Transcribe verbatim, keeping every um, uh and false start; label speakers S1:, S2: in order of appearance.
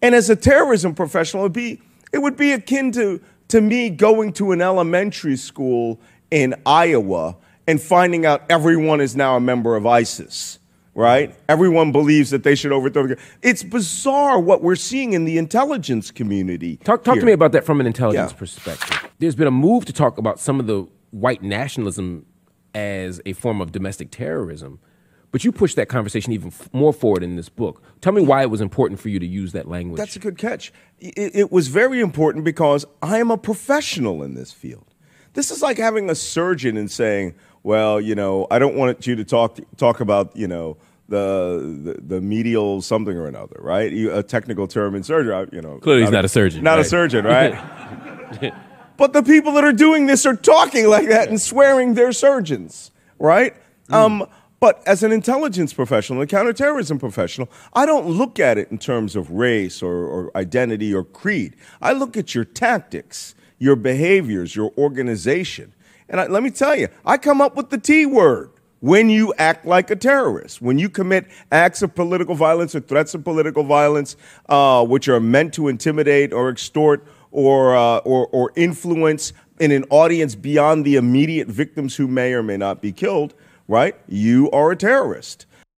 S1: And as a terrorism professional, it'd be, it would be akin to, to me going to an elementary school in Iowa and finding out everyone is now a member of ISIS, right? Everyone believes that they should overthrow the. It's bizarre what we're seeing in the intelligence community.
S2: Talk, talk
S1: here.
S2: to me about that from an intelligence
S1: Yeah.
S2: perspective. There's been a move to talk about some of the white nationalism as a form of domestic terrorism, but you push that conversation even f- more forward in this book. Tell me why it was important for you to use that language.
S1: That's a good catch. It, it was very important because I am a professional in this field. This is like having a surgeon and saying, well, you know, I don't want you to talk talk about, you know, the the, the medial something or another, right? You, a technical term in surgery, you know.
S2: Clearly he's not a surgeon.
S1: Not
S2: right?
S1: a surgeon, right? But the people that are doing this are talking like that and swearing they're surgeons, right? Mm. Um, but as an intelligence professional, a counterterrorism professional, I don't look at it in terms of race or, or identity or creed. I look at your tactics, your behaviors, your organization. And I, let me tell you, I come up with the T word when you act like a terrorist, when you commit acts of political violence or threats of political violence, uh, which are meant to intimidate or extort or, uh, or, or influence in an audience beyond the immediate victims who may or may not be killed, right? You are a terrorist.